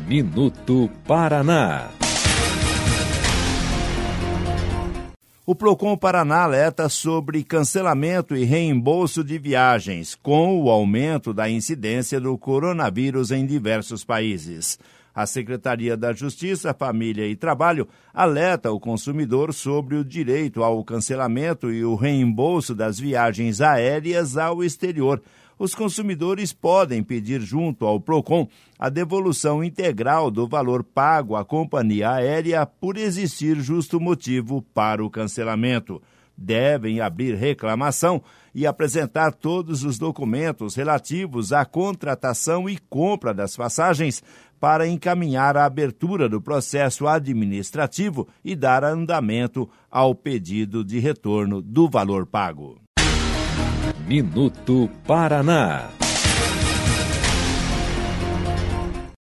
Minuto Paraná. O Procon Paraná alerta sobre cancelamento e reembolso de viagens, com o aumento da incidência do coronavírus em diversos países. A Secretaria da Justiça, Família e Trabalho alerta o consumidor sobre o direito ao cancelamento e o reembolso das viagens aéreas ao exterior. Os consumidores podem pedir junto ao Procon a devolução integral do valor pago à companhia aérea por existir justo motivo para o cancelamento. Devem abrir reclamação e apresentar todos os documentos relativos à contratação e compra das passagens para encaminhar a abertura do processo administrativo e dar andamento ao pedido de retorno do valor pago. Minuto Paraná.